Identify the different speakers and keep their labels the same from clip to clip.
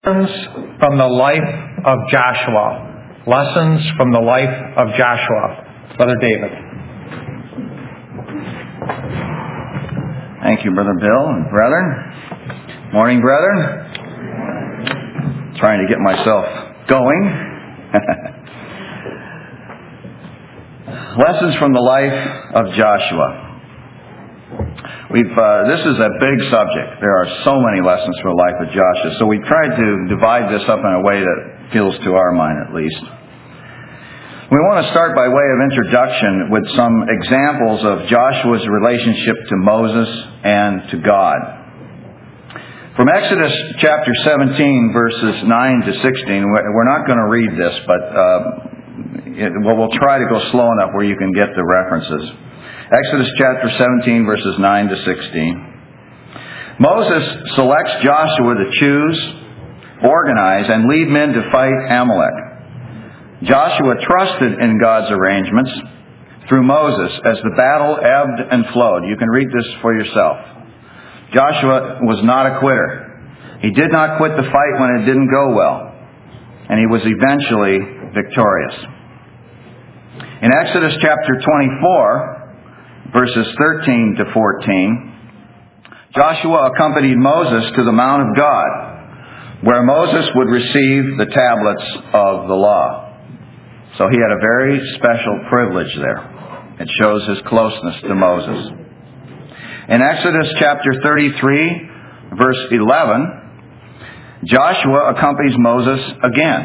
Speaker 1: Lessons from the life of Joshua. Lessons from the life of Joshua. Brother David.
Speaker 2: Thank you, Brother Bill and brethren. Morning, brethren. Trying to get myself going. Lessons from the life of Joshua. This is a big subject. There are so many lessons from the life of Joshua. So we've tried to divide this up in a way that feels to our mind at least. We want to start by way of introduction with some examples of Joshua's relationship to Moses and to God. From Exodus chapter 17, verses 9 to 16, we're not going to read this, but we'll try to go slow enough where you can get the references. Exodus chapter 17, verses 9 to 16. Moses selects Joshua to choose, organize, and lead men to fight Amalek. Joshua trusted in God's arrangements through Moses as the battle ebbed and flowed. You can read this for yourself. Joshua was not a quitter. He did not quit the fight when it didn't go well, and he was eventually victorious. In Exodus chapter 24, verses 13 to 14, Joshua accompanied Moses to the Mount of God, where Moses would receive the tablets of the law. So he had a very special privilege there. It shows his closeness to Moses. In Exodus chapter 33, verse 11, Joshua accompanies Moses again.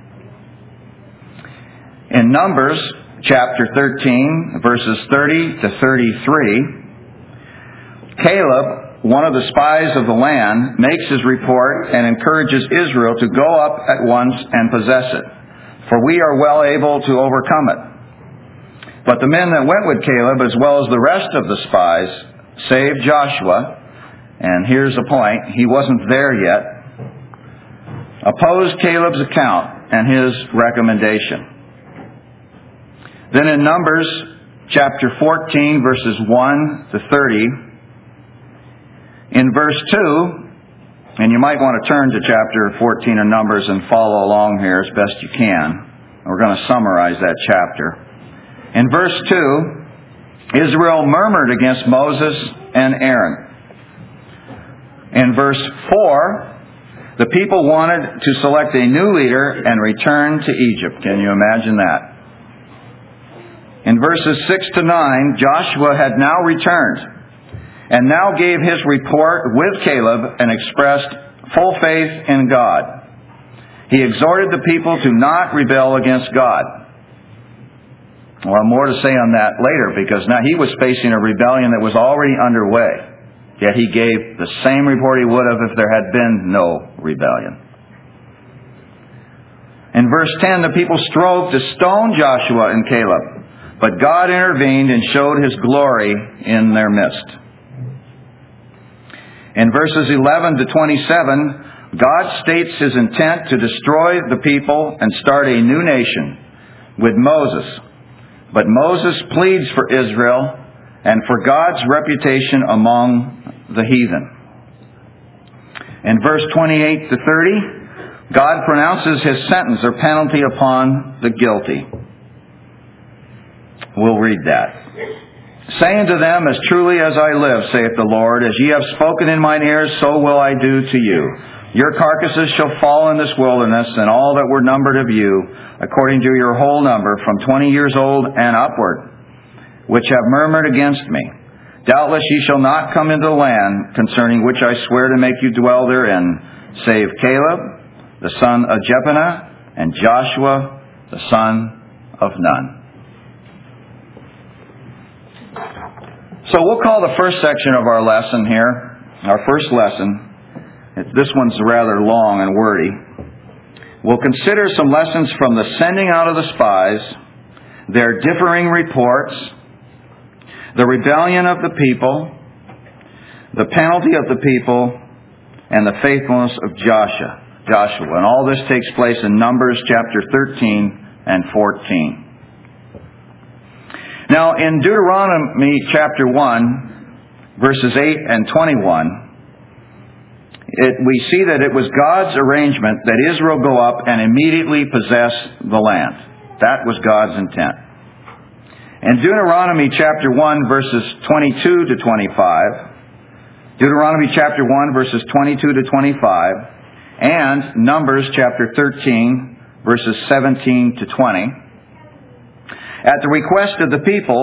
Speaker 2: In Numbers chapter 13, verses 30 to 33, Caleb, one of the spies of the land, makes his report and encourages Israel to go up at once and possess it, for we are well able to overcome it. But the men that went with Caleb, as well as the rest of the spies, save Joshua, and here's the point, he wasn't there yet, opposed Caleb's account and his recommendation. Then in Numbers chapter 14, verses 1 to 30, in verse 2, and you might want to turn to chapter 14 of Numbers and follow along here as best you can. We're going to summarize that chapter. In verse 2, Israel murmured against Moses and Aaron. In verse 4, the people wanted to select a new leader and return to Egypt. Can you imagine that? In verses 6 to 9, Joshua had now returned and now gave his report with Caleb and expressed full faith in God. He exhorted the people to not rebel against God. Well, more to say on that later, because now he was facing a rebellion that was already underway. Yet he gave the same report he would have if there had been no rebellion. In verse 10, the people strove to stone Joshua and Caleb, but God intervened and showed His glory in their midst. In verses 11 to 27, God states His intent to destroy the people and start a new nation with Moses. But Moses pleads for Israel and for God's reputation among the heathen. In verse 28 to 30, God pronounces His sentence or penalty upon the guilty. We'll read that. Saying to them, as truly as I live, saith the Lord, as ye have spoken in mine ears, so will I do to you. Your carcasses shall fall in this wilderness, and all that were numbered of you, according to your whole number, from 20 years old and upward, which have murmured against me. Doubtless ye shall not come into the land, concerning which I swear to make you dwell therein, save Caleb, the son of Jephunneh, and Joshua, the son of Nun. So we'll call the first section of our lesson here, our first lesson. This one's rather long and wordy. We'll consider some lessons from the sending out of the spies, their differing reports, the rebellion of the people, the penalty of the people, and the faithfulness of Joshua. And all this takes place in Numbers chapter 13 and 14. Now, in Deuteronomy chapter 1, verses 8 and 21, we see that it was God's arrangement that Israel go up and immediately possess the land. That was God's intent. In Deuteronomy chapter 1, verses 22 to 25, Deuteronomy chapter 1, verses 22 to 25, and Numbers chapter 13, verses 17 to 20, at the request of the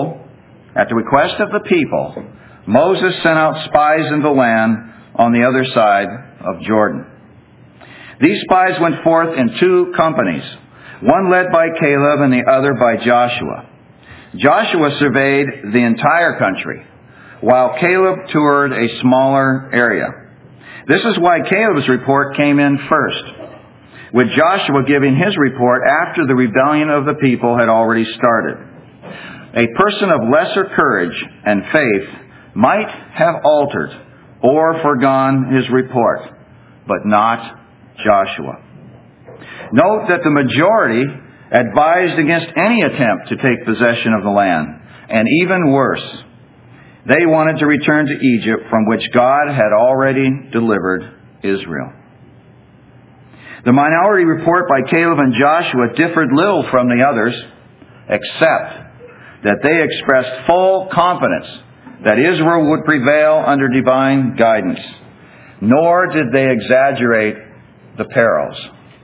Speaker 2: people, Moses sent out spies in the land on the other side of Jordan. These spies went forth in 2 companies, one led by Caleb and the other by Joshua. Joshua surveyed the entire country, while Caleb toured a smaller area. This is why Caleb's report came in first, with Joshua giving his report after the rebellion of the people had already started. A person of lesser courage and faith might have altered or forgone his report, but not Joshua. Note that the majority advised against any attempt to take possession of the land, and even worse, they wanted to return to Egypt, from which God had already delivered Israel. The minority report by Caleb and Joshua differed little from the others, except that they expressed full confidence that Israel would prevail under divine guidance, nor did they exaggerate the perils.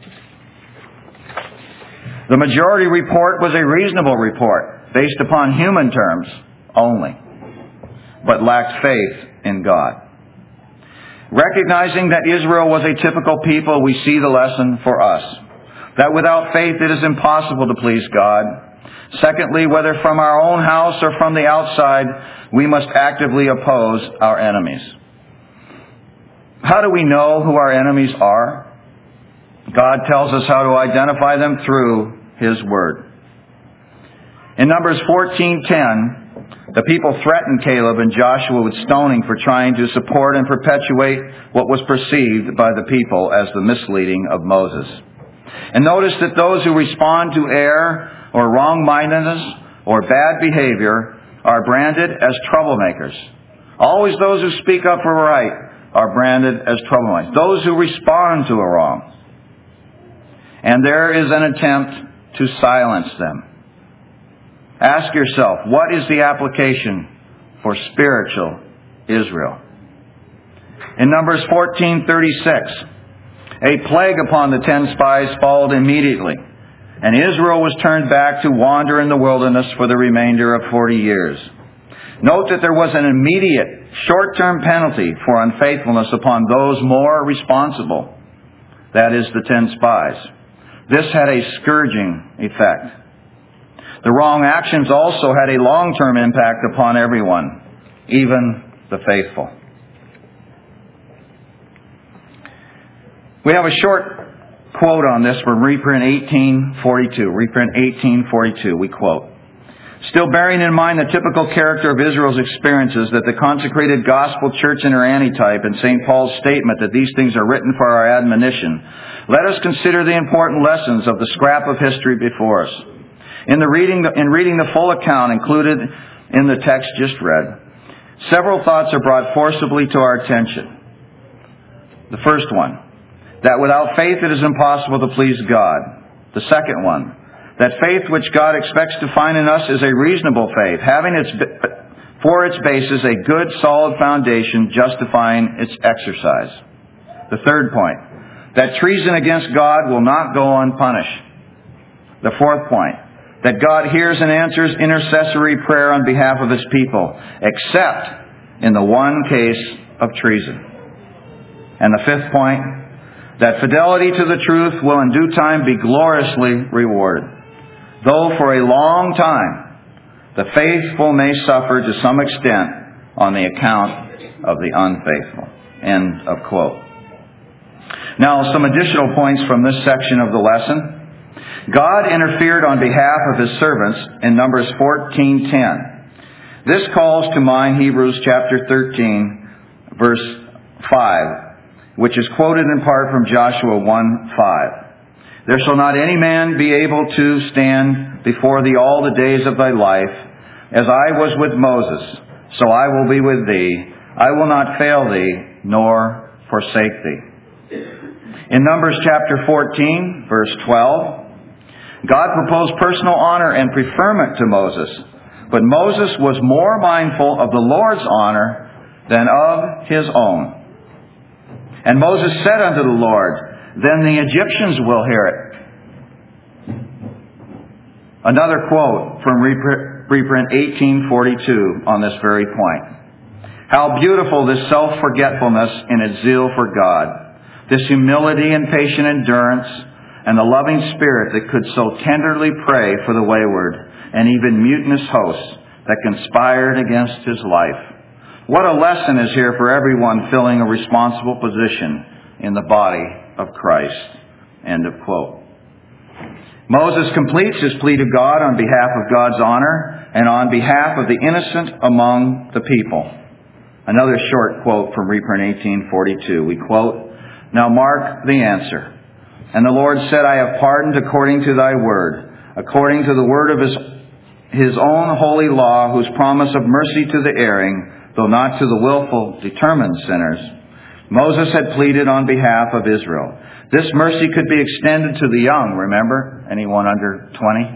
Speaker 2: The majority report was a reasonable report, based upon human terms only, but lacked faith in God. Recognizing that Israel was a typical people, we see the lesson for us, that without faith it is impossible to please God. Secondly, whether from our own house or from the outside, we must actively oppose our enemies. How do we know who our enemies are? God tells us how to identify them through His Word. In Numbers 14:10, the people threatened Caleb and Joshua with stoning for trying to support and perpetuate what was perceived by the people as the misleading of Moses. And notice that those who respond to error or wrong-mindedness or bad behavior are branded as troublemakers. Always those who speak up for right are branded as troublemakers. Those who respond to a wrong. And there is an attempt to silence them. Ask yourself, what is the application for spiritual Israel? In Numbers 14:36, a plague upon the 10 spies followed immediately, and Israel was turned back to wander in the wilderness for the remainder of 40 years. Note that there was an immediate, short-term penalty for unfaithfulness upon those more responsible, that is, the 10 spies. This had a scourging effect. The wrong actions also had a long-term impact upon everyone, even the faithful. We have a short quote on this from reprint 1842. Reprint 1842, we quote, "Still bearing in mind the typical character of Israel's experiences, that the consecrated gospel church in her antitype, and St. Paul's statement that these things are written for our admonition, let us consider the important lessons of the scrap of history before us. In reading the full account included in the text just read, several thoughts are brought forcibly to our attention. The first one, that without faith it is impossible to please God. The second one, that faith which God expects to find in us is a reasonable faith, having for its basis a good, solid foundation justifying its exercise. The third point, that treason against God will not go unpunished. The fourth point, that God hears and answers intercessory prayer on behalf of His people, except in the one case of treason. And the fifth point, that fidelity to the truth will in due time be gloriously rewarded, though for a long time the faithful may suffer to some extent on the account of the unfaithful." End of quote. Now, some additional points from this section of the lesson. God interfered on behalf of His servants in Numbers 14:10. This calls to mind Hebrews chapter 13, verse 5, which is quoted in part from Joshua 1:5. "There shall not any man be able to stand before thee all the days of thy life. As I was with Moses, so I will be with thee. I will not fail thee, nor forsake thee. In Numbers chapter 14, verse 12, God proposed personal honor and preferment to Moses, but Moses was more mindful of the Lord's honor than of his own. And Moses said unto the Lord, then the Egyptians will hear it. Another quote from reprint 1842 on this very point. How beautiful this self-forgetfulness in its zeal for God, this humility and patient endurance, and the loving spirit that could so tenderly pray for the wayward and even mutinous hosts that conspired against his life. What a lesson is here for everyone filling a responsible position in the body of Christ. End of quote. Moses completes his plea to God on behalf of God's honor and on behalf of the innocent among the people. Another short quote from reprint 1842. We quote, now mark the answer. And the Lord said, I have pardoned according to thy word, according to the word of his own holy law, whose promise of mercy to the erring, though not to the willful, determined sinners. Moses had pleaded on behalf of Israel. This mercy could be extended to the young, remember? Anyone under 20?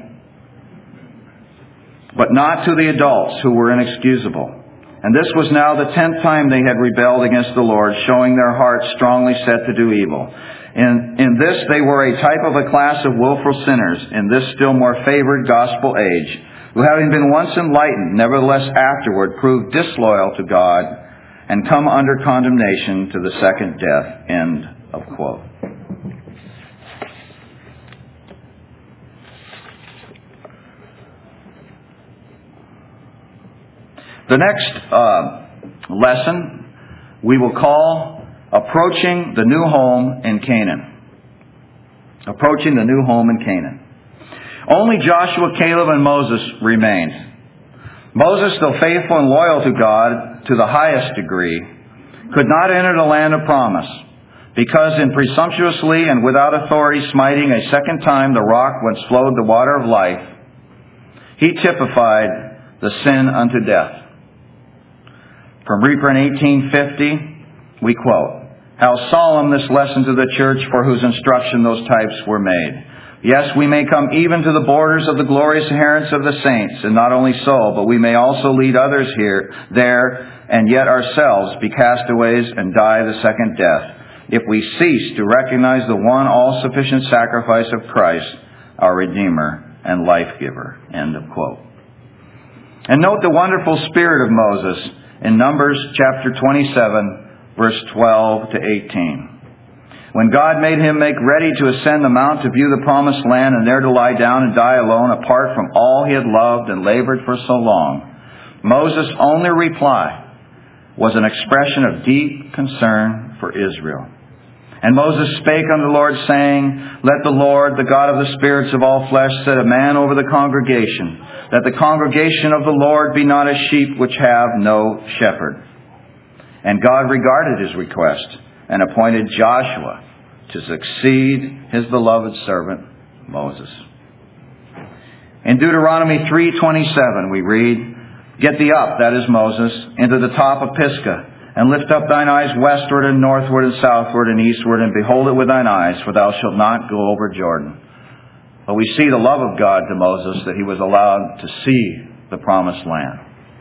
Speaker 2: But not to the adults who were inexcusable. And this was now the 10th time they had rebelled against the Lord, showing their hearts strongly set to do evil. In this they were a type of a class of willful sinners in this still more favored gospel age, who having been once enlightened, nevertheless afterward proved disloyal to God and come under condemnation to the second death. End of quote. The next lesson we will call Approaching the New Home in Canaan. Approaching the new home in Canaan. Only Joshua, Caleb, and Moses remained. Moses, though faithful and loyal to God to the highest degree, could not enter the land of promise, because in presumptuously and without authority smiting a second time the rock whence flowed the water of life, he typified the sin unto death. From reprint 1850, we quote, how solemn this lesson to the church for whose instruction those types were made. Yes, we may come even to the borders of the glorious inheritance of the saints, and not only so, but we may also lead others there, and yet ourselves be castaways and die the second death, if we cease to recognize the one all-sufficient sacrifice of Christ, our Redeemer and life-giver. End of quote. And note the wonderful spirit of Moses in Numbers chapter 27, verse 12 to 18. When God made him make ready to ascend the mount to view the promised land and there to lie down and die alone apart from all he had loved and labored for so long, Moses' only reply was an expression of deep concern for Israel. And Moses spake unto the Lord, saying, let the Lord, the God of the spirits of all flesh, set a man over the congregation, that the congregation of the Lord be not as sheep which have no shepherd. And God regarded his request and appointed Joshua to succeed his beloved servant Moses. In Deuteronomy 3:27 we read, get thee up, that is Moses, into the top of Pisgah, and lift up thine eyes westward and northward and southward and eastward, and behold it with thine eyes, for thou shalt not go over Jordan. But we see the love of God to Moses, that he was allowed to see the promised land.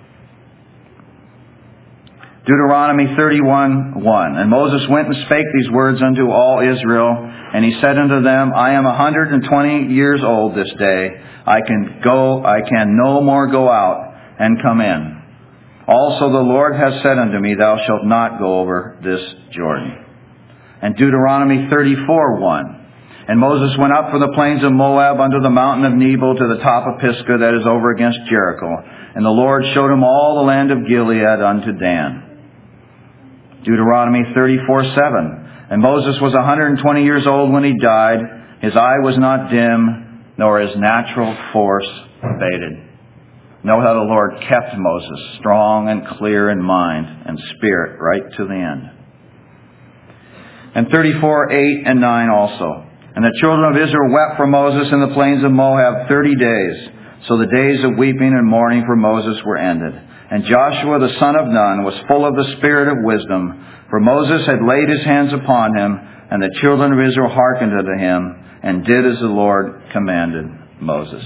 Speaker 2: Deuteronomy 31:1. And Moses went and spake these words unto all Israel, and he said unto them, I am 120 years old this day. I can no more go out and come in. Also the Lord has said unto me, thou shalt not go over this Jordan. And Deuteronomy 34:1. And Moses went up from the plains of Moab unto the mountain of Nebo to the top of Pisgah that is over against Jericho. And the Lord showed him all the land of Gilead unto Dan. Deuteronomy 34:7. And Moses was 120 years old when he died. His eye was not dim, nor his natural force abated. Note how the Lord kept Moses strong and clear in mind and spirit right to the end. And 34:8 and 9 also. And the children of Israel wept for Moses in the plains of Moab 30 days. So the days of weeping and mourning for Moses were ended. And Joshua the son of Nun was full of the spirit of wisdom, for Moses had laid his hands upon him, and the children of Israel hearkened unto him, and did as the Lord commanded Moses.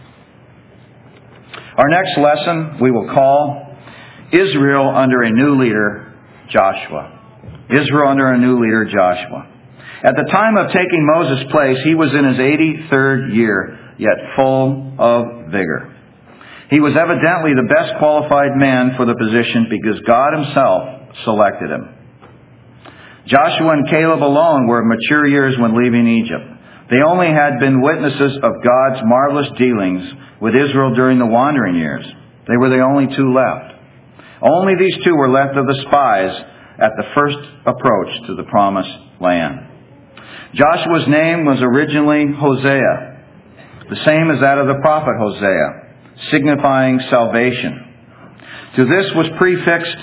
Speaker 2: Our next lesson we will call Israel under a new leader, Joshua. Israel under a new leader, Joshua. At the time of taking Moses' place, he was in his 83rd year, yet full of vigor. He was evidently the best qualified man for the position because God himself selected him. Joshua and Caleb alone were of mature years when leaving Egypt. They only had been witnesses of God's marvelous dealings with Israel during the wandering years. They were the only two left. Only these two were left of the spies at the first approach to the promised land. Joshua's name was originally Hosea, the same as that of the prophet Hosea, signifying salvation. To this was prefixed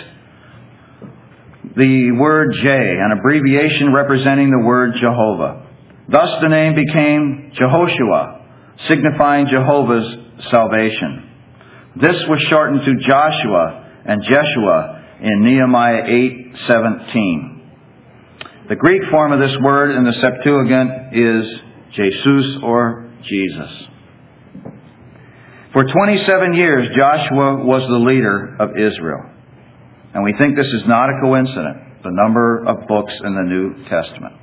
Speaker 2: the word J, an abbreviation representing the word Jehovah. Thus the name became Jehoshua, signifying Jehovah's salvation. This was shortened to Joshua and Jeshua in Nehemiah 8:17. The Greek form of this word in the Septuagint is Jesus or Jesus. For 27 years, Joshua was the leader of Israel. And we think this is not a coincidence, the number of books in the New Testament.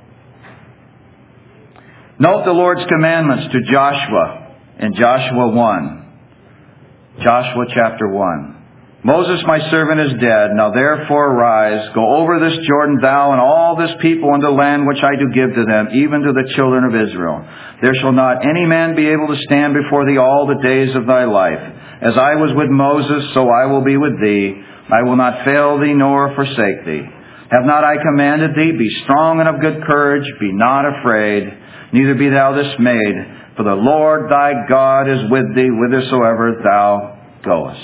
Speaker 2: Note the Lord's commandments to Joshua in Joshua 1. Joshua chapter 1. Moses, my servant, is dead. Now therefore arise, go over this Jordan, thou and all this people, unto the land which I do give to them, even to the children of Israel. There shall not any man be able to stand before thee all the days of thy life. As I was with Moses, so I will be with thee. I will not fail thee nor forsake thee. Have not I commanded thee? Be strong and of good courage. Be not afraid, neither be thou dismayed. For the Lord thy God is with thee whithersoever thou goest.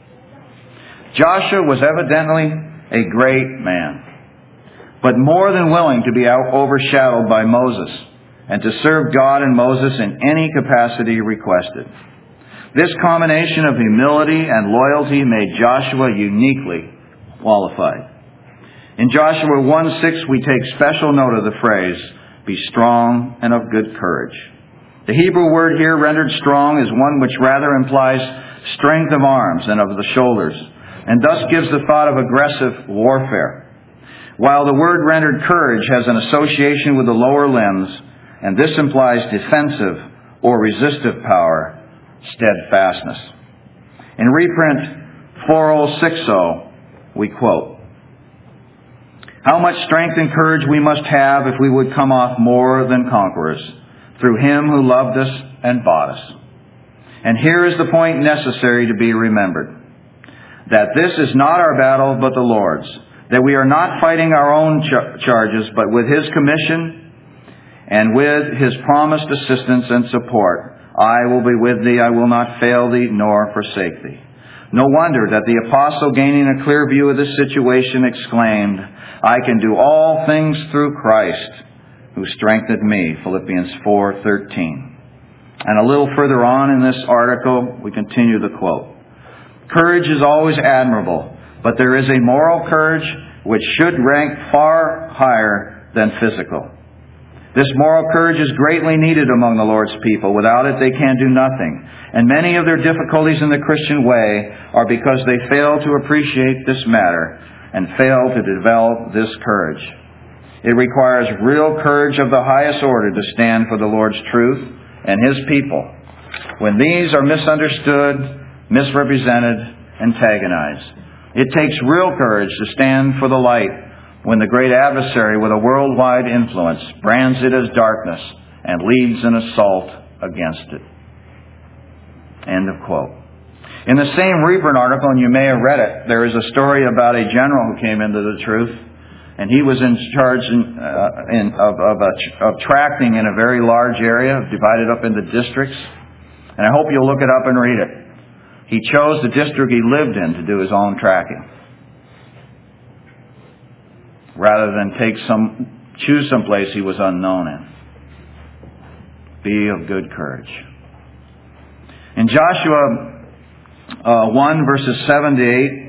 Speaker 2: Joshua was evidently a great man, but more than willing to be overshadowed by Moses and to serve God and Moses in any capacity requested. This combination of humility and loyalty made Joshua uniquely qualified. In Joshua 1:6, we take special note of the phrase, be strong and of good courage. The Hebrew word here rendered strong is one which rather implies strength of arms and of the shoulders, and thus gives the thought of aggressive warfare. While the word rendered courage has an association with the lower limbs, and this implies defensive or resistive power, steadfastness. In reprint 4060, we quote, how much strength and courage we must have if we would come off more than conquerors, through him who loved us and bought us. And here is the point necessary to be remembered, that this is not our battle but the Lord's, that we are not fighting our own charges, but with his commission and with his promised assistance and support. I will be with thee, I will not fail thee, nor forsake thee. No wonder that the apostle, gaining a clear view of this situation, exclaimed, I can do all things through Christ, who strengthened me, Philippians 4:13. And a little further on in this article, we continue the quote. Courage is always admirable, but there is a moral courage which should rank far higher than physical. This moral courage is greatly needed among the Lord's people. Without it, they can do nothing. And many of their difficulties in the Christian way are because they fail to appreciate this matter and fail to develop this courage. It requires real courage of the highest order to stand for the Lord's truth and his people when these are misunderstood, misrepresented, antagonized. It takes real courage to stand for the light when the great adversary with a worldwide influence brands it as darkness and leads an assault against it. End of quote. In the same reprint article, and you may have read it, there is a story about a general who came into the truth, and he was in charge of tracting in a very large area, divided up into districts. And I hope you'll look it up and read it. He chose the district he lived in to do his own tracking, rather than choose some place he was unknown in. Be of good courage. In Joshua 1, verses 7 to 8,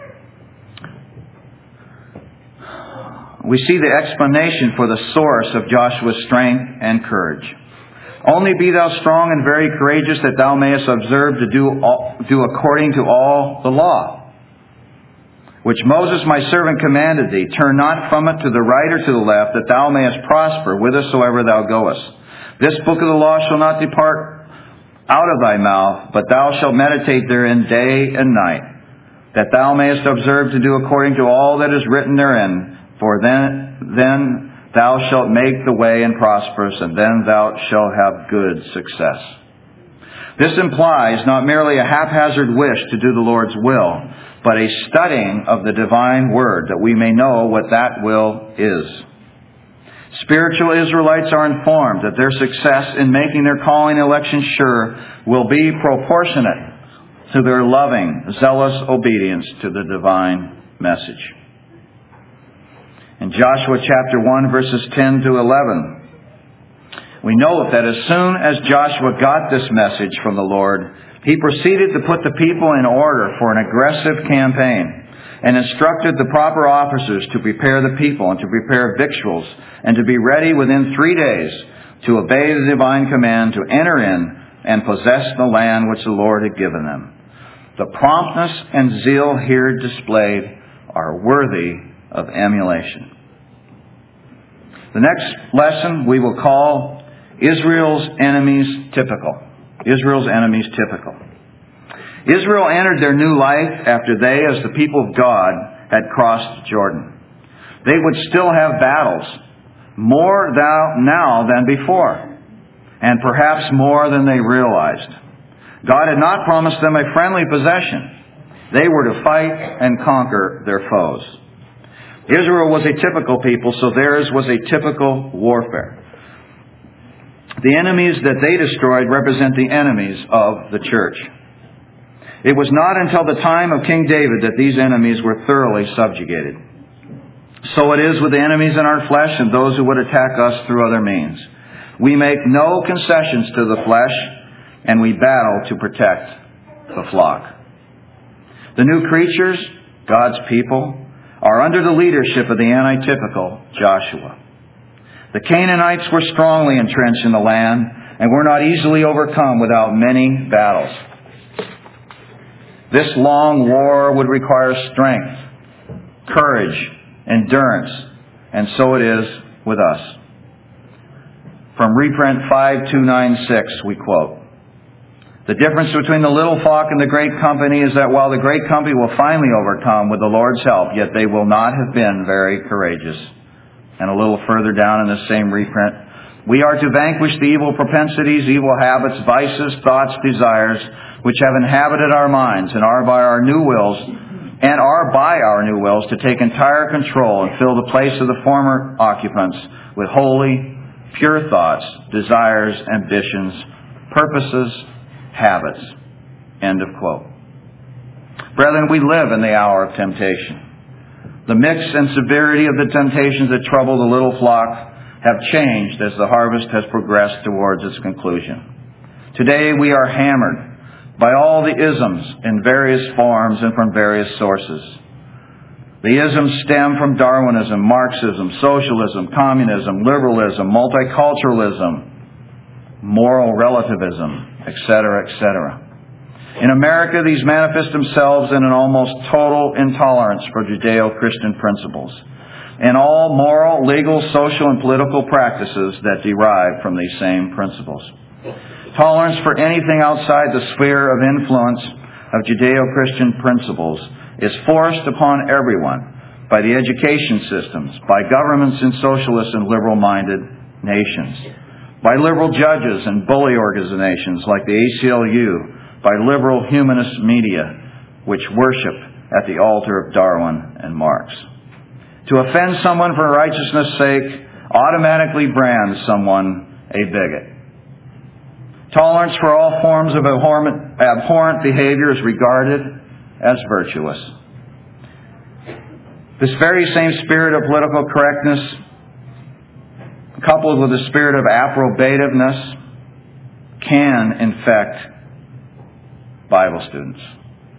Speaker 2: we see the explanation for the source of Joshua's strength and courage. Only be thou strong and very courageous, that thou mayest observe to do according to all the law, which Moses my servant commanded thee. Turn not from it to the right or to the left, that thou mayest prosper whithersoever thou goest. This book of the law shall not depart out of thy mouth, but thou shalt meditate therein day and night, that thou mayest observe to do according to all that is written therein. For then thou shalt make the way and prosperous, and then thou shalt have good success. This implies not merely a haphazard wish to do the Lord's will, but a studying of the divine word, that we may know what that will is. Spiritual Israelites are informed that their success in making their calling and election sure will be proportionate to their loving, zealous obedience to the divine message. In Joshua chapter 1, verses 10 to 11, we note that as soon as Joshua got this message from the Lord, he proceeded to put the people in order for an aggressive campaign, and instructed the proper officers to prepare the people and to prepare victuals, and to be ready within 3 days to obey the divine command to enter in and possess the land which the Lord had given them. The promptness and zeal here displayed are worthy of emulation. The next lesson we will call Israel's enemies typical. Israel's enemies typical. Israel entered their new life after they, as the people of God, had crossed Jordan. They would still have battles, more now than before, and perhaps more than they realized. God had not promised them a friendly possession. They were to fight and conquer their foes. Israel was a typical people, so theirs was a typical warfare. The enemies that they destroyed represent the enemies of the church. It was not until the time of King David that these enemies were thoroughly subjugated. So it is with the enemies in our flesh and those who would attack us through other means. We make no concessions to the flesh, and we battle to protect the flock. The new creatures, God's people, are under the leadership of the antitypical Joshua. The Canaanites were strongly entrenched in the land and were not easily overcome without many battles. This long war would require strength, courage, endurance, and so it is with us. From reprint 5296, we quote, "The difference between the little flock and the great company is that while the great company will finally overcome with the Lord's help, yet they will not have been very courageous." And a little further down in the same reprint, "We are to vanquish the evil propensities, evil habits, vices, thoughts, desires, which have inhabited our minds, and are by our new wills to take entire control and fill the place of the former occupants with holy, pure thoughts, desires, ambitions, purposes, habits." End of quote. Brethren, we live in the hour of temptation. The mix and severity of the temptations that trouble the little flock have changed as the harvest has progressed towards its conclusion. Today we are hammered by all the isms in various forms and from various sources. The isms stem from Darwinism, Marxism, socialism, communism, liberalism, multiculturalism, moral relativism, etc., etc. In America, these manifest themselves in an almost total intolerance for Judeo-Christian principles and all moral, legal, social, and political practices that derive from these same principles. Tolerance for anything outside the sphere of influence of Judeo-Christian principles is forced upon everyone by the education systems, by governments in socialist and liberal-minded nations, by liberal judges and bully organizations like the ACLU, by liberal humanist media, which worship at the altar of Darwin and Marx. To offend someone for righteousness' sake automatically brands someone a bigot. Tolerance for all forms of abhorrent behavior is regarded as virtuous. This very same spirit of political correctness, coupled with the spirit of approbativeness, can infect Bible students.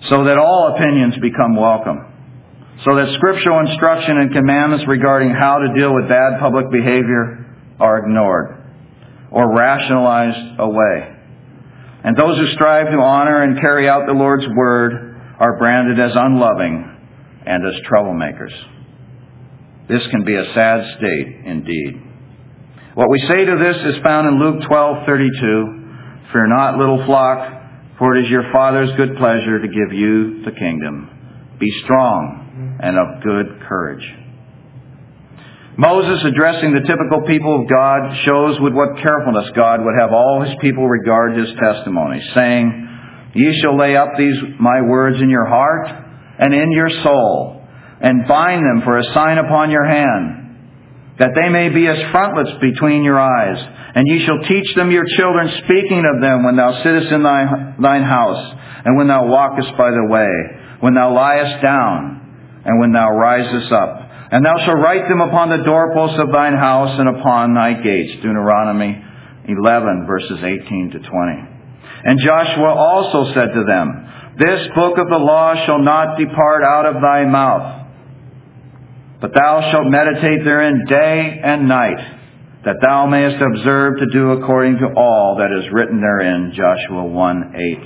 Speaker 2: so that all opinions become welcome, so that scriptural instruction and commandments regarding how to deal with bad public behavior are ignored or rationalized away. And those who strive to honor and carry out the Lord's word are branded as unloving and as troublemakers. This can be a sad state indeed. What we say to this is found in Luke 12:32. Fear not, little flock, for it is your Father's good pleasure to give you the kingdom. Be strong and of good courage. Moses, addressing the typical people of God, shows with what carefulness God would have all His people regard His testimony, saying, Ye shall lay up these my words in your heart and in your soul, and bind them for a sign upon your hand, that they may be as frontlets between your eyes. And ye shall teach them your children, speaking of them when thou sittest in thine house, and when thou walkest by the way, when thou liest down, and when thou risest up. And thou shalt write them upon the doorposts of thine house and upon thy gates. Deuteronomy 11, verses 18 to 20. And Joshua also said to them, This book of the law shall not depart out of thy mouth, but thou shalt meditate therein day and night, that thou mayest observe to do according to all that is written therein. Joshua 1:8.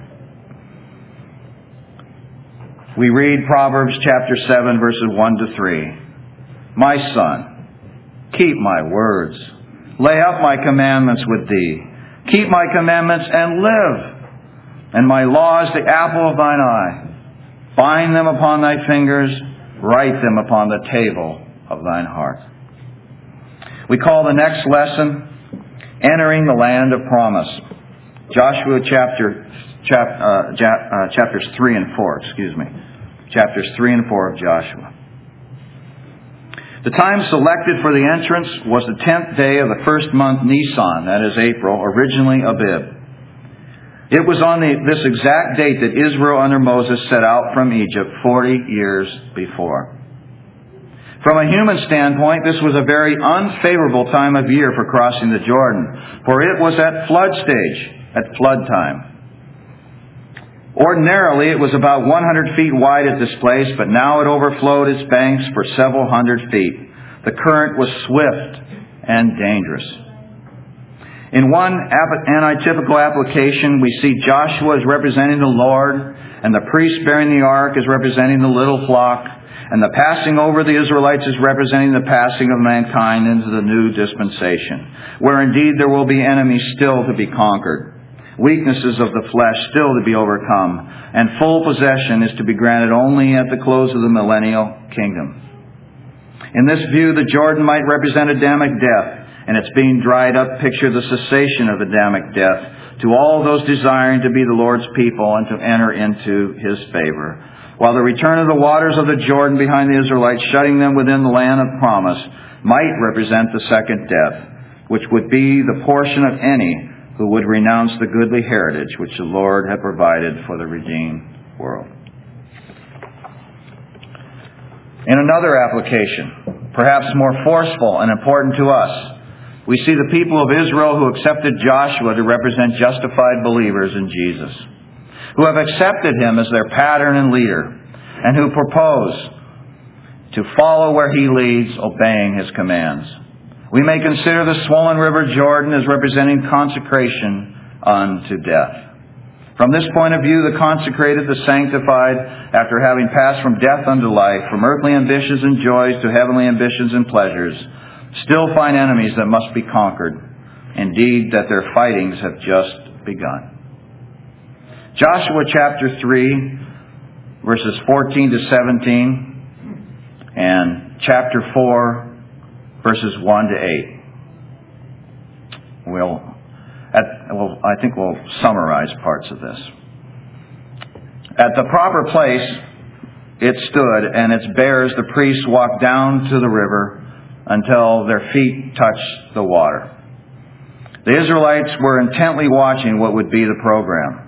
Speaker 2: We read Proverbs chapter 7, verses 1 to 3. My son, keep my words. Lay up my commandments with thee. Keep my commandments and live. And my laws the apple of thine eye. Bind them upon thy fingers. Write them upon the table of thine heart. We call the next lesson, Entering the Land of Promise. Joshua chapters 3 and 4, Chapters 3 and 4 of Joshua. The time selected for the entrance was the 10th day of the first month Nisan, that is April, originally Abib. It was on this exact date that Israel under Moses set out from Egypt 40 years before. From a human standpoint, this was a very unfavorable time of year for crossing the Jordan, for it was at flood stage, at flood time. Ordinarily, it was about 100 feet wide at this place, but now it overflowed its banks for several hundred feet. The current was swift and dangerous. In one antitypical application, we see Joshua as representing the Lord, and the priest bearing the ark as representing the little flock, and the passing over the Israelites is representing the passing of mankind into the new dispensation, where indeed there will be enemies still to be conquered, weaknesses of the flesh still to be overcome, and full possession is to be granted only at the close of the millennial kingdom. In this view, the Jordan might represent Adamic death, and its being dried up picture the cessation of Adamic death to all those desiring to be the Lord's people and to enter into His favor, while the return of the waters of the Jordan behind the Israelites, shutting them within the land of promise, might represent the second death, which would be the portion of any who would renounce the goodly heritage which the Lord had provided for the redeemed world. In another application, perhaps more forceful and important to us, we see the people of Israel who accepted Joshua to represent justified believers in Jesus, who have accepted Him as their pattern and leader, and who propose to follow where He leads, obeying His commands. We may consider the swollen river Jordan as representing consecration unto death. From this point of view, the consecrated, the sanctified, after having passed from death unto life, from earthly ambitions and joys to heavenly ambitions and pleasures, still find enemies that must be conquered. Indeed, that their fightings have just begun. Joshua chapter 3, verses 14 to 17, and chapter 4, verses 1 to 8. I think we'll summarize parts of this. At the proper place it stood, and its bearers, the priests, walked down to the river until their feet touched the water. The Israelites were intently watching what would be the program.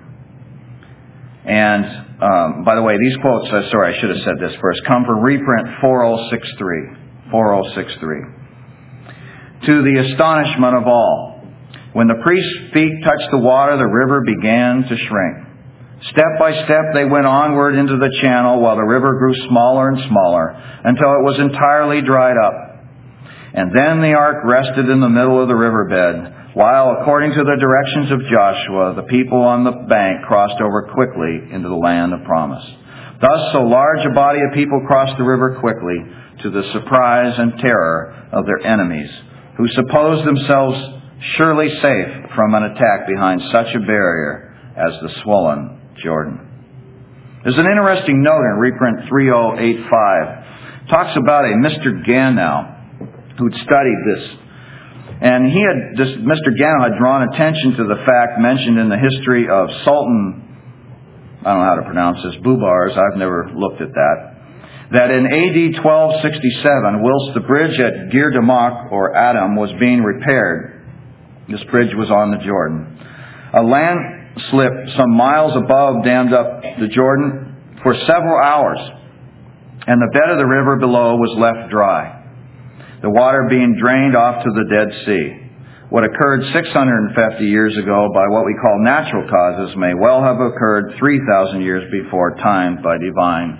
Speaker 2: And, by the way, these quotes, I should have said this first, come from reprint 4063. 4063. To the astonishment of all, when the priest's feet touched the water, the river began to shrink. Step by step they went onward into the channel while the river grew smaller and smaller until it was entirely dried up. And then the ark rested in the middle of the riverbed, while, according to the directions of Joshua, the people on the bank crossed over quickly into the land of promise. Thus, so large a body of people crossed the river quickly, to the surprise and terror of their enemies, who supposed themselves surely safe from an attack behind such a barrier as the swollen Jordan. There's an interesting note in reprint 3085. It talks about a Mr. Ganow who'd studied this. And Mr. Ganow had drawn attention to the fact mentioned in the history of Sultan, I don't know how to pronounce this, Bubars, I've never looked at that in AD 1267, whilst the bridge at Gir Damak, or Adam, was being repaired, this bridge was on the Jordan, a landslip some miles above dammed up the Jordan for several hours, and the bed of the river below was left dry, the water being drained off to the Dead Sea. What occurred 650 years ago by what we call natural causes may well have occurred 3,000 years before, timed by divine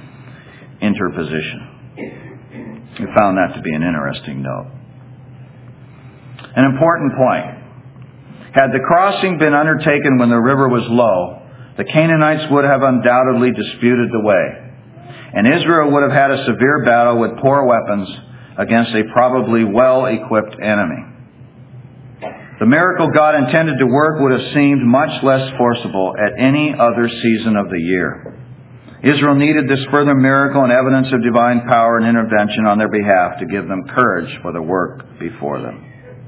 Speaker 2: interposition. We found that to be an interesting note. An important point. Had the crossing been undertaken when the river was low, the Canaanites would have undoubtedly disputed the way, and Israel would have had a severe battle with poor weapons against a probably well-equipped enemy. The miracle God intended to work would have seemed much less forcible at any other season of the year. Israel needed this further miracle and evidence of divine power and intervention on their behalf to give them courage for the work before them.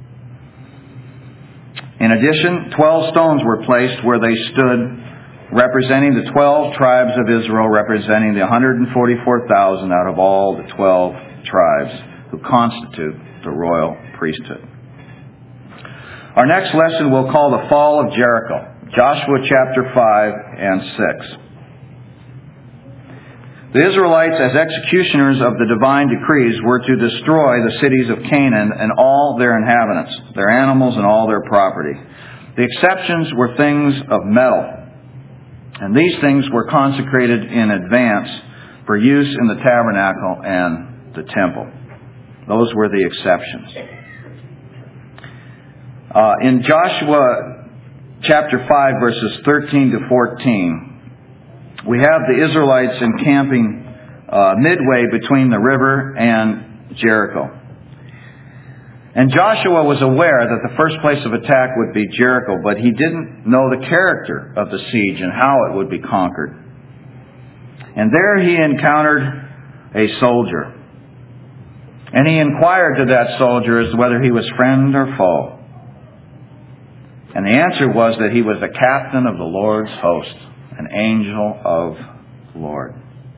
Speaker 2: In addition, 12 stones were placed where they stood, representing the 12 tribes of Israel, representing the 144,000 out of all the 12 tribes who constitute the royal priesthood. Our next lesson we'll call the Fall of Jericho, Joshua chapter 5 and 6. The Israelites, as executioners of the divine decrees, were to destroy the cities of Canaan and all their inhabitants, their animals and all their property. The exceptions were things of metal, and these things were consecrated in advance for use in the tabernacle and the temple. Those were the exceptions. In Joshua chapter 5, verses 13 to 14, we have the Israelites encamping midway between the river and Jericho. And Joshua was aware that the first place of attack would be Jericho, but he didn't know the character of the siege and how it would be conquered. And there he encountered a soldier. And he inquired to that soldier as to whether he was friend or foe. And the answer was that he was the captain of the Lord's host, an angel of the Lord.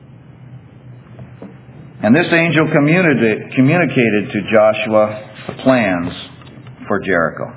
Speaker 2: And this angel communicated to Joshua the plans for Jericho.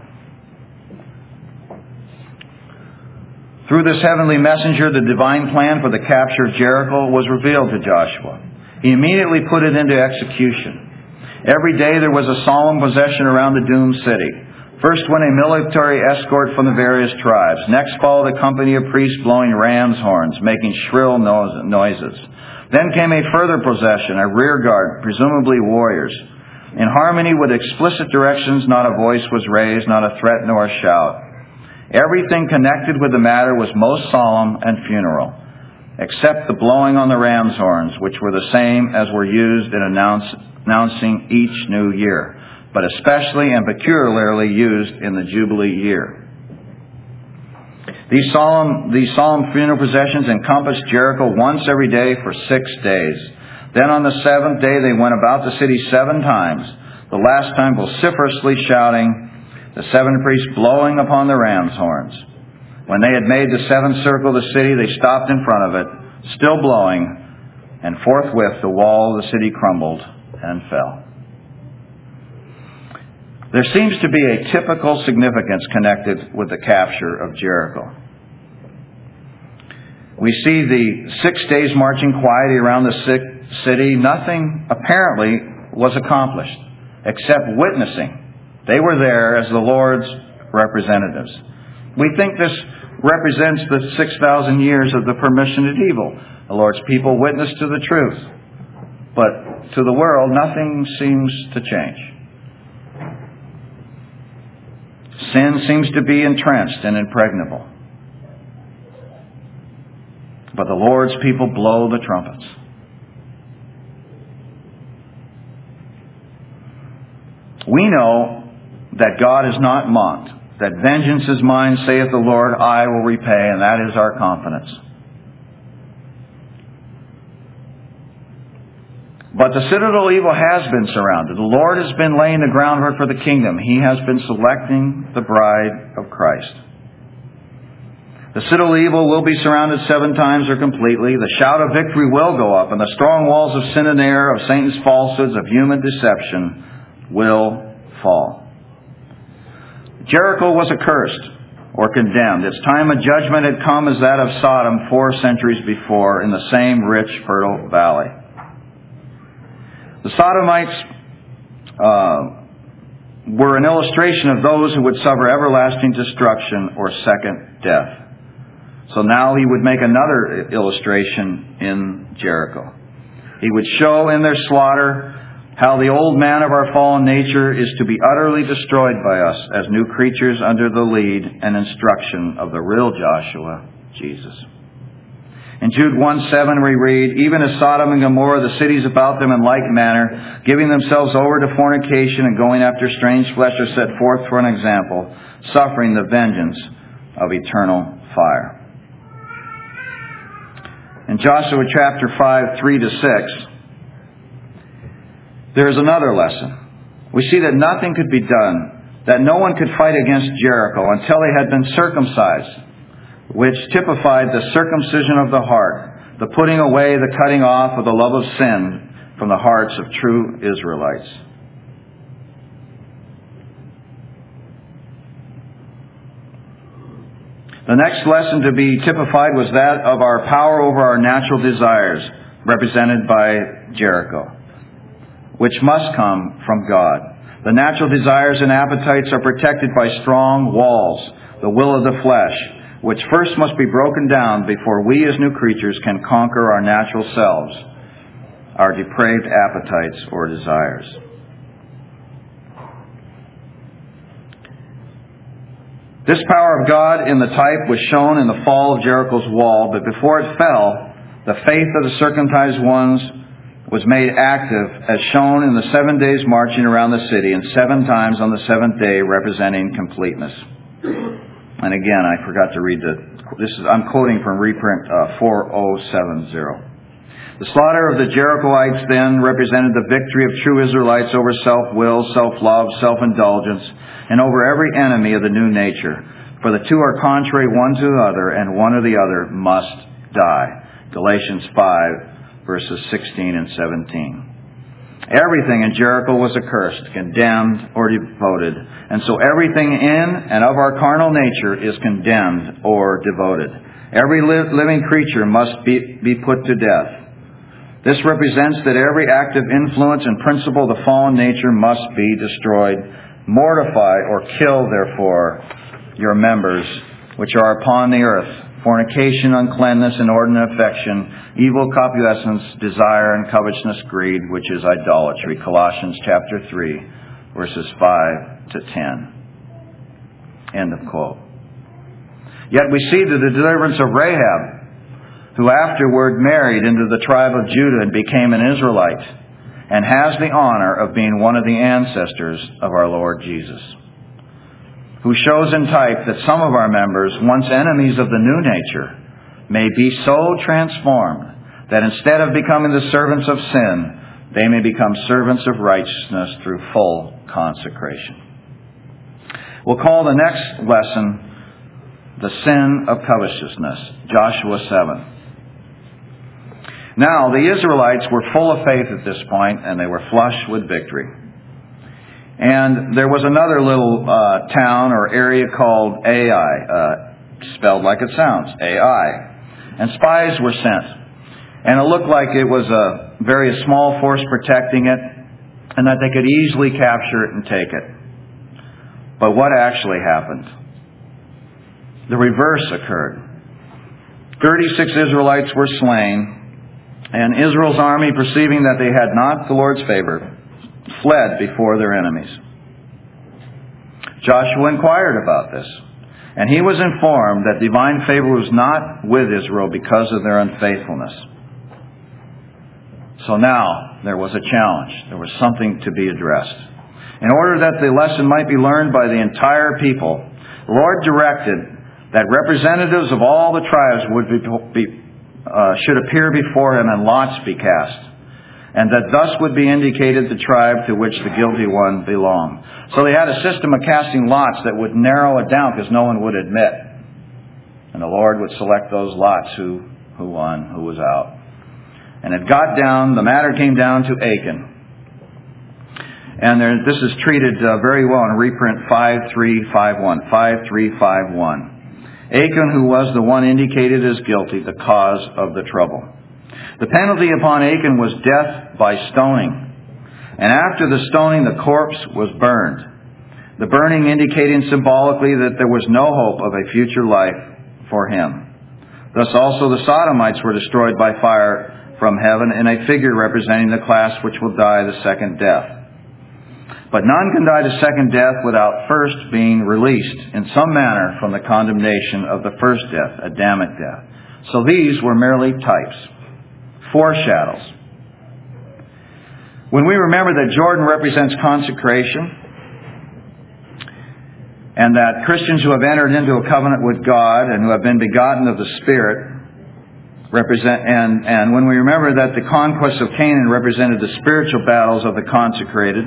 Speaker 2: Through this heavenly messenger, the divine plan for the capture of Jericho was revealed to Joshua. He immediately put it into execution. Every day there was a solemn procession around the doomed city. First went a military escort from the various tribes. Next followed a company of priests blowing ram's horns, making shrill noises. Then came a further procession, a rear guard, presumably warriors. In harmony with explicit directions, not a voice was raised, not a threat nor a shout. Everything connected with the matter was most solemn and funeral, except the blowing on the ram's horns, which were the same as were used in announcing each new year, but especially and peculiarly used in the Jubilee year. These solemn funeral processions encompassed Jericho once every day for 6 days. Then on the 7th day they went about the city 7 times, the last time vociferously shouting, the 7 priests blowing upon the ram's horns. When they had made the 7th circle of the city, they stopped in front of it, still blowing, and forthwith the wall of the city crumbled and fell. There seems to be a typical significance connected with the capture of Jericho. We see the 6 days marching quietly around the city. Nothing apparently was accomplished except witnessing. They were there as the Lord's representatives. We think this represents the 6,000 years of the permission of evil. The Lord's people witness to the truth. But to the world, nothing seems to change. Sin seems to be entrenched and impregnable. But the Lord's people blow the trumpets. We know that God is not mocked, that vengeance is mine, saith the Lord, I will repay, and that is our confidence. But the citadel evil has been surrounded. The Lord has been laying the groundwork for the kingdom. He has been selecting the bride of Christ. The citadel evil will be surrounded 7 times or completely. The shout of victory will go up, and the strong walls of sin and error, of Satan's falsehoods, of human deception will fall. Jericho was accursed or condemned. Its time of judgment had come as that of Sodom 4 centuries before in the same rich, fertile valley. The Sodomites were an illustration of those who would suffer everlasting destruction or second death. So now he would make another illustration in Jericho. He would show in their slaughter how the old man of our fallen nature is to be utterly destroyed by us as new creatures under the lead and instruction of the real Joshua, Jesus. In Jude 1:7 we read, even as Sodom and Gomorrah, the cities about them in like manner, giving themselves over to fornication and going after strange flesh, are set forth for an example, suffering the vengeance of eternal fire. In Joshua chapter 5, 3-6, there is another lesson. We see that nothing could be done, that no one could fight against Jericho until they had been circumcised, which typified the circumcision of the heart, the putting away, the cutting off of the love of sin from the hearts of true Israelites. The next lesson to be typified was that of our power over our natural desires, represented by Jericho, which must come from God. The natural desires and appetites are protected by strong walls, the will of the flesh, which first must be broken down before we as new creatures can conquer our natural selves, our depraved appetites or desires. This power of God in the type was shown in the fall of Jericho's wall, but before it fell, the faith of the circumcised ones was made active, as shown in the 7 days marching around the city, and 7 times on the 7th day, representing completeness. And again, I forgot to read I'm quoting from reprint 4070. The slaughter of the Jerichoites then represented the victory of true Israelites over self-will, self-love, self-indulgence, and over every enemy of the new nature. For the two are contrary one to the other, and one or the other must die. Galatians 5, verses 16 and 17. Everything in Jericho was accursed, condemned, or devoted. And so everything in and of our carnal nature is condemned or devoted. Every living creature must be put to death. This represents that every active influence and principle of the fallen nature must be destroyed. Mortify or kill, therefore, your members which are upon the earth: fornication, uncleanness, inordinate affection, evil concupiscence, desire, and covetousness, greed, which is idolatry. Colossians chapter 3, verses 5-10. End of quote. Yet we see that the deliverance of Rahab, who afterward married into the tribe of Judah and became an Israelite, and has the honor of being one of the ancestors of our Lord Jesus, who shows in type that some of our members, once enemies of the new nature, may be so transformed that instead of becoming the servants of sin, they may become servants of righteousness through full consecration. We'll call the next lesson the sin of covetousness, Joshua 7. Now, the Israelites were full of faith at this point, and they were flush with victory. And there was another little town or area called Ai, spelled like it sounds, Ai. And spies were sent. And it looked like it was a very small force protecting it, and that they could easily capture it and take it. But what actually happened? the reverse occurred. 36 Israelites were slain, and Israel's army, perceiving that they had not the Lord's favor, fled before their enemies. Joshua inquired about this, and he was informed that divine favor was not with Israel because of their unfaithfulness. So now there was a challenge. There was something to be addressed. In order that the lesson might be learned by the entire people, the Lord directed that representatives of all the tribes should appear before him and lots be cast, and that thus would be indicated the tribe to which the guilty one belonged. So they had a system of casting lots that would narrow it down because no one would admit. And the Lord would select those lots who won, who was out. And the matter came down to Achan. And this is treated very well in reprint 5351. 5351. Achan, who was the one indicated as guilty, the cause of the trouble. The penalty upon Achan was death by stoning. And after the stoning, the corpse was burned. The burning indicating symbolically that there was no hope of a future life for him. Thus also the Sodomites were destroyed by fire from heaven in a figure representing the class which will die the second death. But none can die the second death without first being released in some manner from the condemnation of the first death, Adamic death. So these were merely types, foreshadows. When we remember that Jordan represents consecration, and that Christians who have entered into a covenant with God and who have been begotten of the Spirit and when we remember that the conquest of Canaan represented the spiritual battles of the consecrated,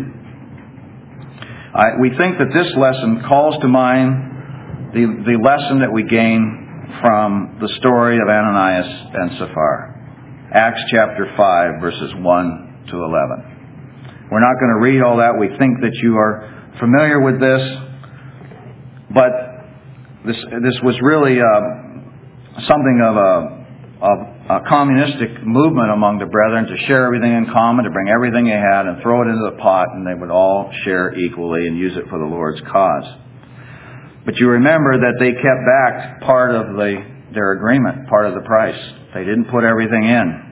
Speaker 2: we think that this lesson calls to mind the lesson that we gain from the story of Ananias and Sapphira. Acts chapter 5, verses 1 to 11. We're not going to read all that. We think that you are familiar with this. But this was really something of a communistic movement among the brethren to share everything in common, to bring everything they had and throw it into the pot, and they would all share equally and use it for the Lord's cause. But you remember that they kept back part of their agreement, part of the price. They didn't put everything in.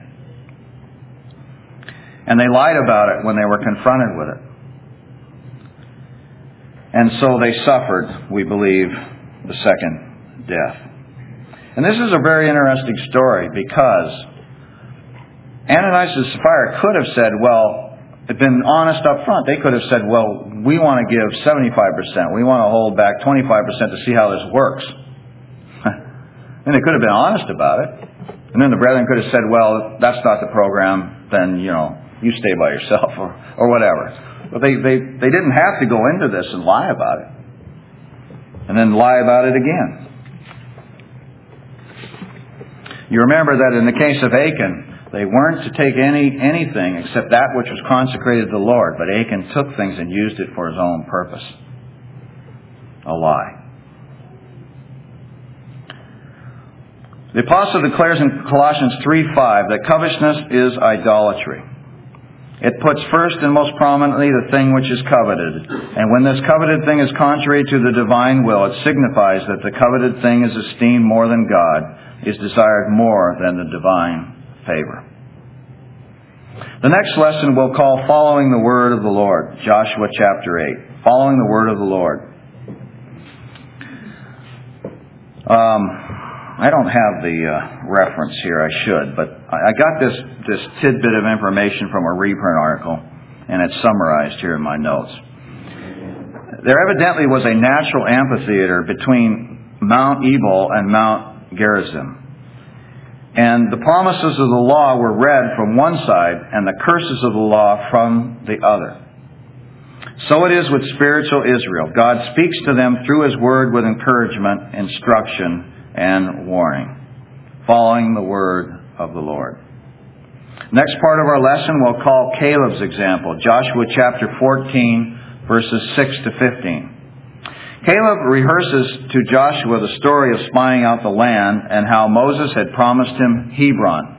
Speaker 2: And they lied about it when they were confronted with it. And so they suffered, we believe, the second death. And this is a very interesting story because Ananias and Sapphira could have said, been honest up front. They could have said, we want to give 75%. We want to hold back 25% to see how this works. And they could have been honest about it. And then the brethren could have said, that's not the program. Then, you stay by yourself or whatever. But they didn't have to go into this and lie about it. And then lie about it again. You remember that in the case of Achan, they weren't to take anything except that which was consecrated to the Lord. But Achan took things and used it for his own purpose. A lie. The apostle declares in Colossians 3:5 that covetousness is idolatry. It puts first and most prominently the thing which is coveted. And when this coveted thing is contrary to the divine will, it signifies that the coveted thing is esteemed more than God, is desired more than the divine favor. The next lesson we'll call Following the Word of the Lord, Joshua chapter 8. Following the Word of the Lord. I don't have the reference here. I should, but I got this tidbit of information from a reprint article, and it's summarized here in my notes. There evidently was a natural amphitheater between Mount Ebal and Mount Gerizim. And the promises of the law were read from one side and the curses of the law from the other. So it is with spiritual Israel. God speaks to them through His Word with encouragement, instruction, and warning. Following the Word of the Lord. Next part of our lesson we'll call Caleb's example. Joshua chapter 14, verses 6 to 15. Caleb rehearses to Joshua the story of spying out the land and how Moses had promised him Hebron.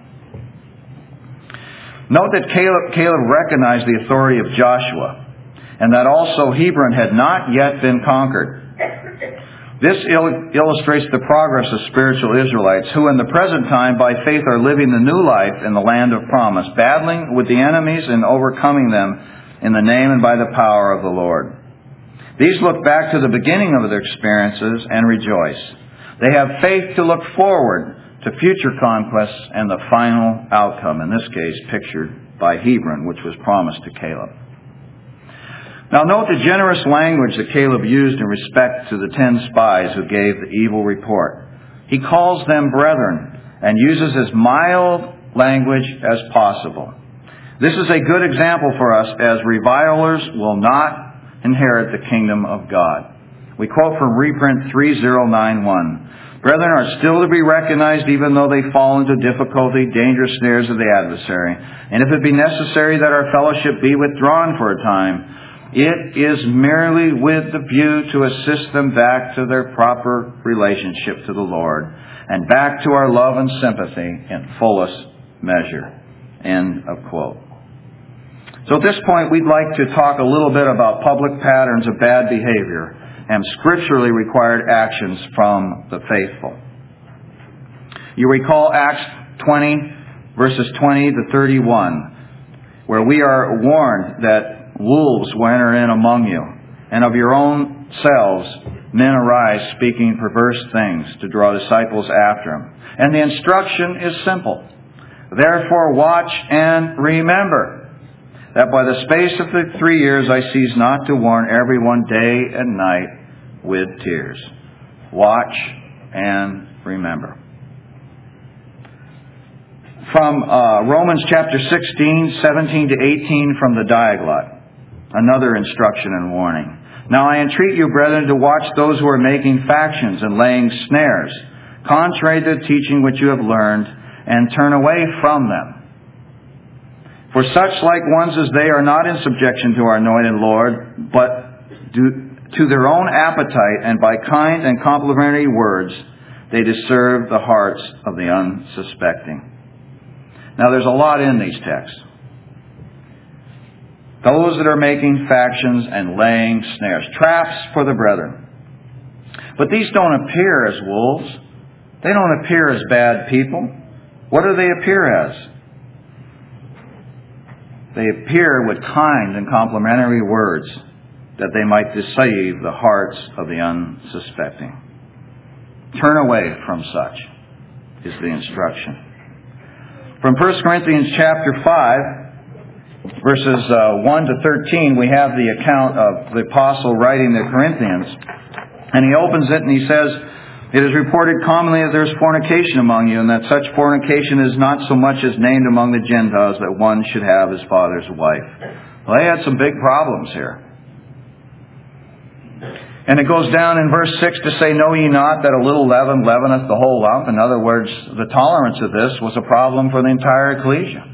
Speaker 2: Note that Caleb recognized the authority of Joshua and that also Hebron had not yet been conquered. This illustrates the progress of spiritual Israelites who in the present time by faith are living the new life in the land of promise, battling with the enemies and overcoming them in the name and by the power of the Lord. These look back to the beginning of their experiences and rejoice. They have faith to look forward to future conquests and the final outcome, in this case pictured by Hebron, which was promised to Caleb. Now note the generous language that Caleb used in respect to the 10 spies who gave the evil report. He calls them brethren and uses as mild language as possible. This is a good example for us, as revilers will not inherit the kingdom of God. We quote from reprint 3091. Brethren are still to be recognized even though they fall into difficulty, dangerous snares of the adversary. And if it be necessary that our fellowship be withdrawn for a time, it is merely with the view to assist them back to their proper relationship to the Lord and back to our love and sympathy in fullest measure. End of quote. So at this point, we'd like to talk a little bit about public patterns of bad behavior and scripturally required actions from the faithful. You recall Acts 20, verses 20 to 31, where we are warned that wolves will enter in among you, and of your own selves men arise speaking perverse things to draw disciples after them. And the instruction is simple. Therefore watch and remember that by the space of the 3 years I cease not to warn everyone day and night with tears. Watch and remember. From Romans chapter 16, 17 to 18 from the Diaglott. Another instruction and warning. Now I entreat you, brethren, to watch those who are making factions and laying snares, contrary to the teaching which you have learned, and turn away from them. For such like ones as they are not in subjection to our anointed Lord, but to their own appetite, and by kind and complimentary words they disturb the hearts of the unsuspecting. Now there's a lot in these texts. Those that are making factions and laying snares, traps for the brethren. But these don't appear as wolves. They don't appear as bad people. What do they appear as? They appear with kind and complimentary words that they might deceive the hearts of the unsuspecting. Turn away from such is the instruction. From 1 Corinthians chapter 5, verses 1 to 13, we have the account of the apostle writing the Corinthians. And he opens it and he says, it is reported commonly that there is fornication among you, and that such fornication is not so much as named among the Gentiles that one should have his father's wife. Well, they had some big problems here. And it goes down in verse 6 to say, know ye not that a little leaven leaveneth the whole lump? In other words, the tolerance of this was a problem for the entire ecclesia.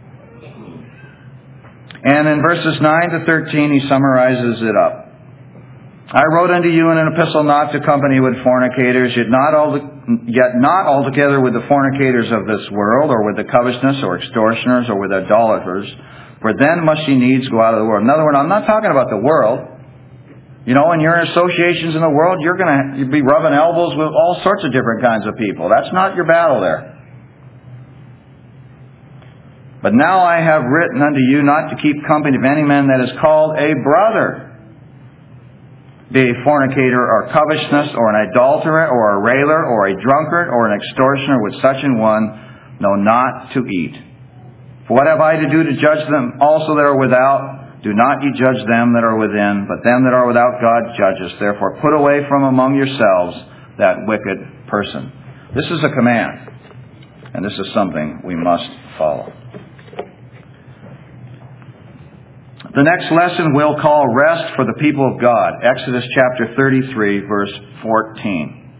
Speaker 2: And in verses 9 to 13, he summarizes it up. I wrote unto you in an epistle not to company with fornicators, yet not altogether with the fornicators of this world, or with the covetousness, or extortioners, or with idolaters, for then must ye needs go out of the world. In other words, I'm not talking about the world. You know, in your associations in the world, you're going to be rubbing elbows with all sorts of different kinds of people. That's not your battle there. But now I have written unto you not to keep company of any man that is called a brother, be a fornicator, or covetousness, or an adulterer, or a railer, or a drunkard, or an extortioner. With such an one, no, not to eat. For what have I to do to judge them also that are without? Do not ye judge them that are within, but them that are without God judges. Therefore put away from among yourselves that wicked person. This is a command, and this is something we must follow. The next lesson we'll call Rest for the People of God. Exodus chapter 33, verse 14.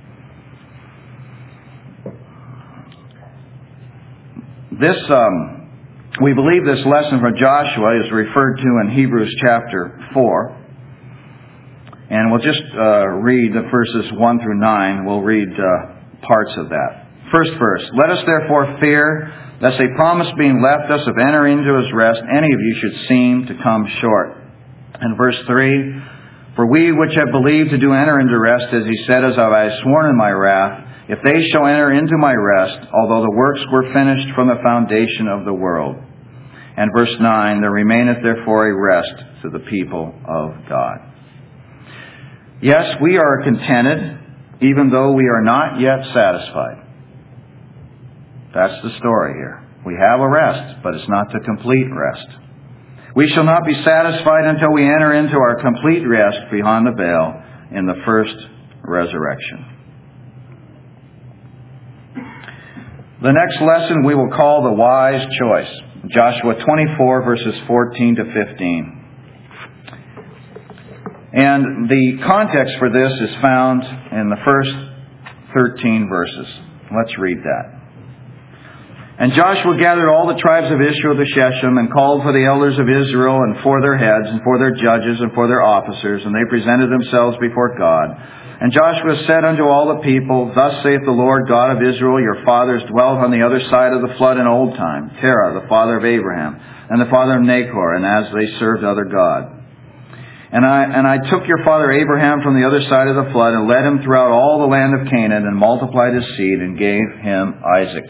Speaker 2: We believe this lesson from Joshua is referred to in Hebrews chapter 4. And we'll just read the verses 1 through 9. We'll read parts of that. First verse. Let us therefore fear, lest a promise being left us of entering into his rest, any of you should seem to come short. And verse 3. For we which have believed do enter into rest, as he said, as I have sworn in my wrath, if they shall enter into my rest, although the works were finished from the foundation of the world. And verse 9, there remaineth therefore a rest to the people of God. Yes, we are contented, even though we are not yet satisfied. That's the story here. We have a rest, but it's not the complete rest. We shall not be satisfied until we enter into our complete rest beyond the veil in the first resurrection. The next lesson we will call the wise choice. Joshua 24, verses 14 to 15. And the context for this is found in the first 13 verses. Let's read that. And Joshua gathered all the tribes of Israel to Shechem and called for the elders of Israel and for their heads and for their judges and for their officers, and they presented themselves before God. And Joshua said unto all the people, Thus saith the Lord God of Israel, your fathers dwelt on the other side of the flood in old time, Terah, the father of Abraham, and the father of Nahor, and as they served other gods. And I took your father Abraham from the other side of the flood, and led him throughout all the land of Canaan, and multiplied his seed, and gave him Isaac.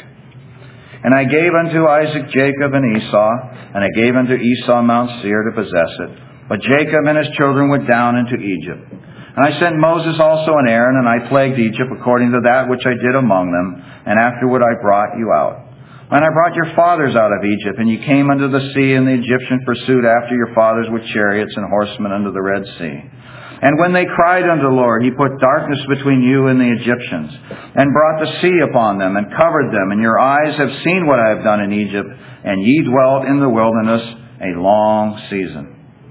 Speaker 2: And I gave unto Isaac Jacob and Esau, and I gave unto Esau Mount Seir to possess it. But Jacob and his children went down into Egypt. And I sent Moses also and Aaron, and I plagued Egypt according to that which I did among them, and afterward I brought you out. And I brought your fathers out of Egypt, and you came unto the sea, and the Egyptians pursued after your fathers with chariots and horsemen unto the Red Sea. And when they cried unto the Lord, He put darkness between you and the Egyptians, and brought the sea upon them, and covered them. And your eyes have seen what I have done in Egypt, and ye dwelt in the wilderness a long season.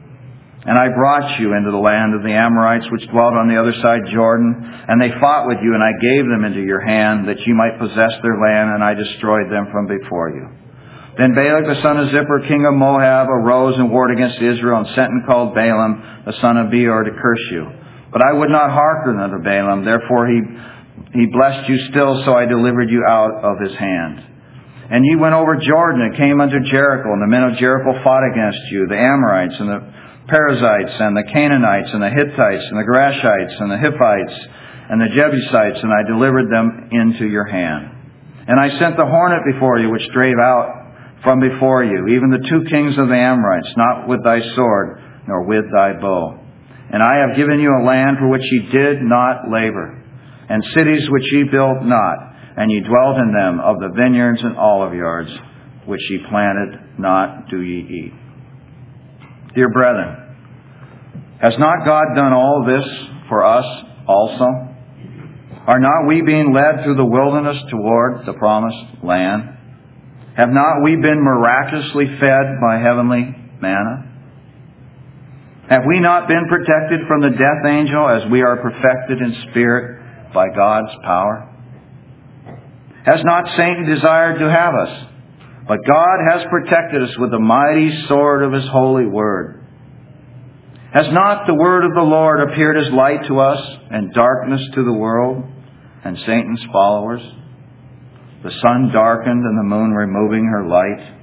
Speaker 2: And I brought you into the land of the Amorites, which dwelt on the other side Jordan, and they fought with you, and I gave them into your hand, that you might possess their land, and I destroyed them from before you. Then Balak the son of Zippor, king of Moab, arose and warred against Israel, and sent and called Balaam the son of Beor to curse you. But I would not hearken unto Balaam, therefore he blessed you still, so I delivered you out of his hand. And ye went over Jordan and came unto Jericho, and the men of Jericho fought against you, the Amorites and the Perizzites and the Canaanites and the Hittites and the Gerashites and the Hippites and the Jebusites, and I delivered them into your hand. And I sent the hornet before you, which drave out from before you, even the two kings of the Amorites, not with thy sword, nor with thy bow. And I have given you a land for which ye did not labor, and cities which ye built not, and ye dwelt in them, of the vineyards and olive yards, which ye planted not do ye eat. Dear brethren, has not God done all this for us also? Are not we being led through the wilderness toward the promised land? Have not we been miraculously fed by heavenly manna? Have we not been protected from the death angel as we are perfected in spirit by God's power? Has not Satan desired to have us? But God has protected us with the mighty sword of His holy word. Has not the word of the Lord appeared as light to us and darkness to the world and Satan's followers? The sun darkened and the moon removing her light.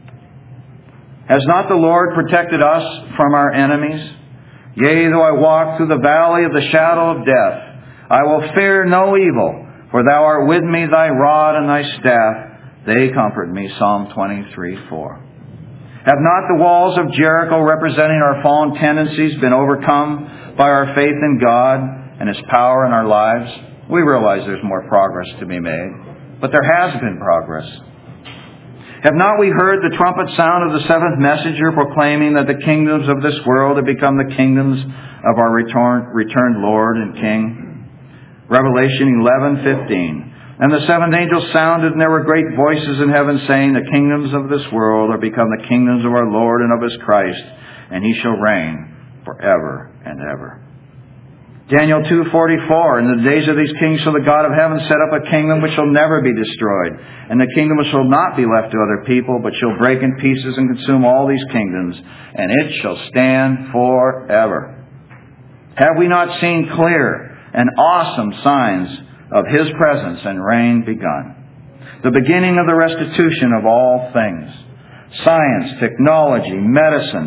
Speaker 2: Has not the Lord protected us from our enemies? Yea, though I walk through the valley of the shadow of death, I will fear no evil, for thou art with me, thy rod and thy staff, they comfort me. Psalm 23:4. Have not the walls of Jericho, representing our fallen tendencies, been overcome by our faith in God and His power in our lives? We realize there's more progress to be made, but there has been progress. Have not we heard the trumpet sound of the seventh messenger, proclaiming that the kingdoms of this world have become the kingdoms of our returned Lord and King? Revelation 11:15. And the seventh angel sounded, and there were great voices in heaven saying, The kingdoms of this world are become the kingdoms of our Lord and of His Christ, and He shall reign forever and ever. Daniel 2:44, In the days of these kings shall the God of heaven set up a kingdom which shall never be destroyed, and the kingdom shall not be left to other people, but shall break in pieces and consume all these kingdoms, and it shall stand forever. Have we not seen clear and awesome signs of His presence and reign begun? The beginning of the restitution of all things. Science, technology, medicine,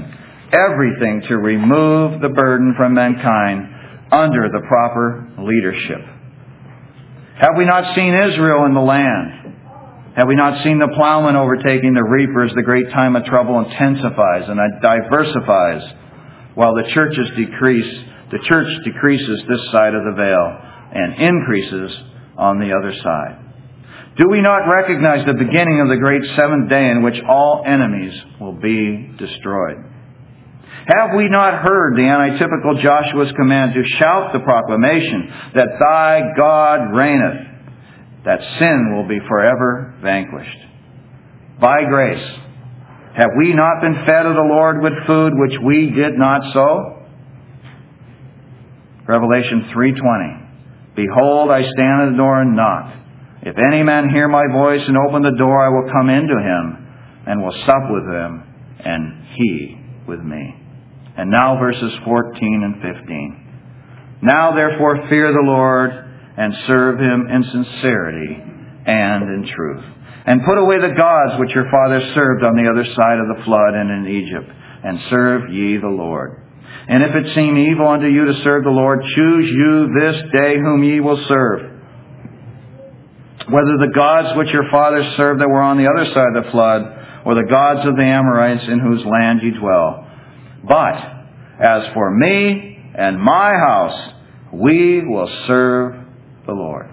Speaker 2: everything to remove the burden from mankind under the proper leadership. Have we not seen Israel in the land? Have we not seen the plowman overtaking the reapers? The great time of trouble intensifies and diversifies, while the church decreases this side of the veil and increases on the other side. Do we not recognize the beginning of the great seventh day in which all enemies will be destroyed? Have we not heard the antitypical Joshua's command to shout the proclamation that thy God reigneth, that sin will be forever vanquished? By grace, have we not been fed of the Lord with food which we did not sow? Revelation 3:20. Behold, I stand at the door and knock. If any man hear my voice and open the door, I will come into him and will sup with him and he with me. And now verses 14 and 15. Now therefore fear the Lord and serve him in sincerity and in truth. And put away the gods which your fathers served on the other side of the flood and in Egypt, and serve ye the Lord. And if it seem evil unto you to serve the Lord, choose you this day whom ye will serve, whether the gods which your fathers served that were on the other side of the flood, or the gods of the Amorites in whose land ye dwell. But as for me and my house, we will serve the Lord.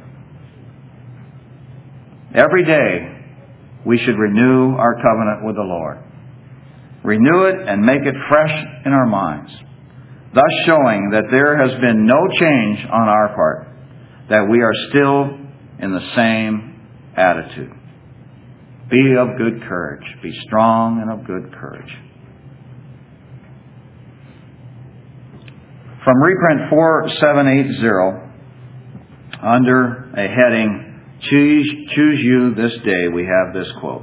Speaker 2: Every day we should renew our covenant with the Lord. Renew it and make it fresh in our minds, thus showing that there has been no change on our part, that we are still in the same attitude. Be of good courage. Be strong and of good courage. From reprint 4780, under a heading, Choose you this day, we have this quote.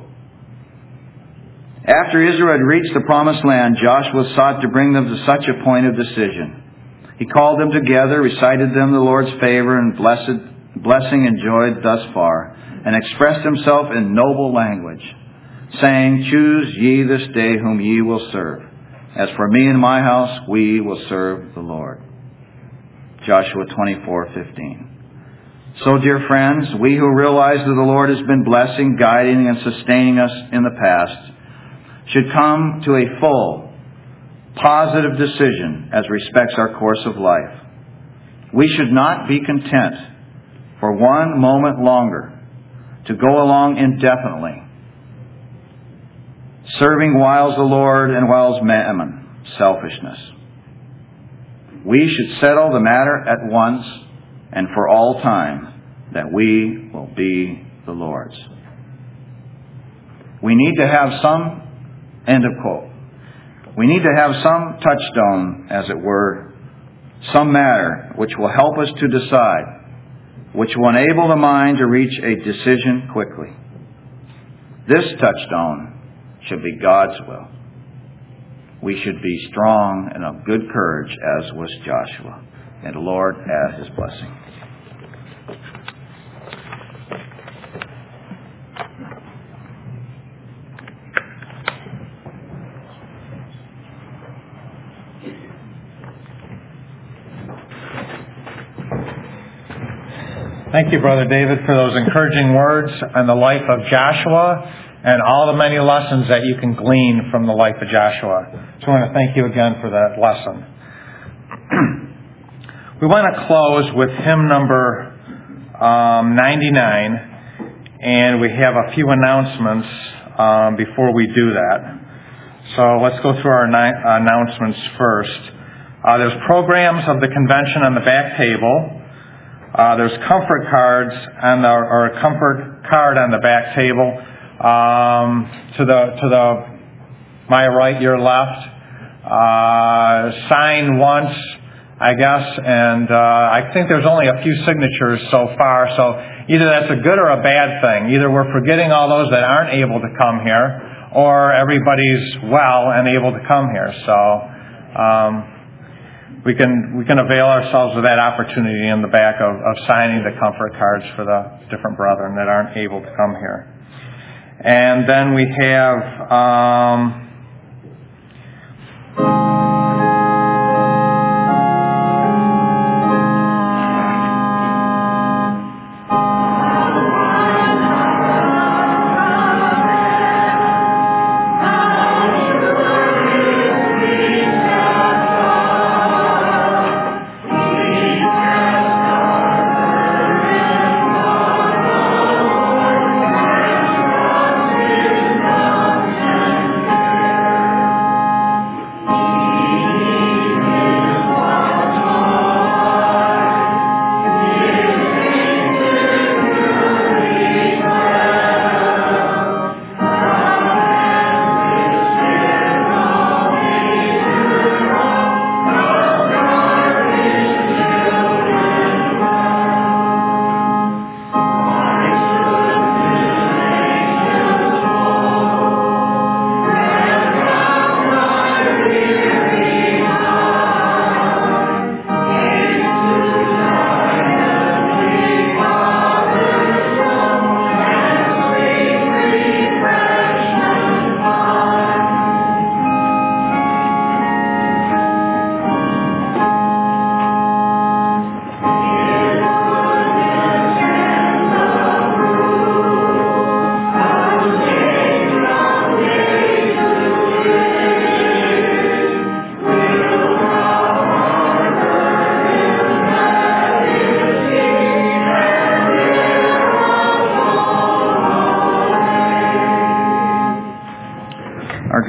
Speaker 2: After Israel had reached the promised land, Joshua sought to bring them to such a point of decision. He called them together, recited them the Lord's favor and blessing enjoyed thus far, and expressed himself in noble language, saying, Choose ye this day whom ye will serve. As for me and my house, we will serve the Lord. Joshua 24:15. So, dear friends, we who realize that the Lord has been blessing, guiding, and sustaining us in the past, should come to a full, positive decision as respects our course of life. We should not be content for one moment longer to go along indefinitely, serving whiles the Lord and whiles mammon, selfishness. We should settle the matter at once and for all time that we will be the Lord's. We need to have some, end of quote. We need to have some touchstone, as it were, some matter which will help us to decide, which will enable the mind to reach a decision quickly. This touchstone should be God's will. We should be strong and of good courage, as was Joshua. And the Lord add his blessing.
Speaker 1: Thank you, Brother David, for those encouraging words on the life of Joshua and all the many lessons that you can glean from the life of Joshua. So I want to thank you again for that lesson. We want to close with hymn number 99, and we have a few announcements before we do that. So let's go through our announcements first. There's programs of the convention on the back table. There's comfort cards or a comfort card on the back table. To the my right, your left. Sign once, I guess, and I think there's only a few signatures so far. So either that's a good or a bad thing. Either we're forgetting all those that aren't able to come here, or everybody's well and able to come here. So we can avail ourselves of that opportunity in the back of signing the comfort cards for the different brethren that aren't able to come here. And then we have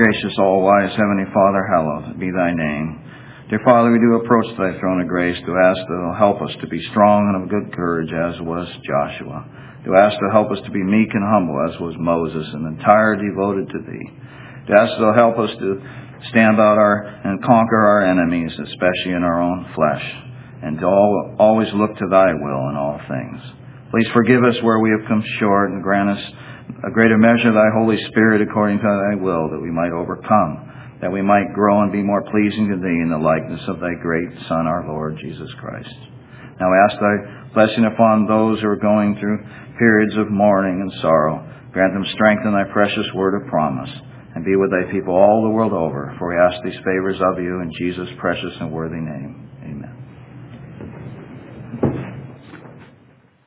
Speaker 2: gracious, all-wise Heavenly Father, hallowed be thy name. Dear Father, we do approach thy throne of grace to ask that thou help us to be strong and of good courage, as was Joshua. To ask to help us to be meek and humble, as was Moses, and entirely devoted to thee. To ask that thou help us to stand out and conquer our enemies, especially in our own flesh, and to always look to thy will in all things. Please forgive us where we have come short, and grant us a greater measure of thy Holy Spirit according to thy will, that we might overcome, that we might grow and be more pleasing to thee in the likeness of thy great Son, our Lord Jesus Christ. Now ask thy blessing upon those who are going through periods of mourning and sorrow. Grant them strength in thy precious word of promise, and be with thy people all the world over. For we ask these favors of you in Jesus' precious and worthy name.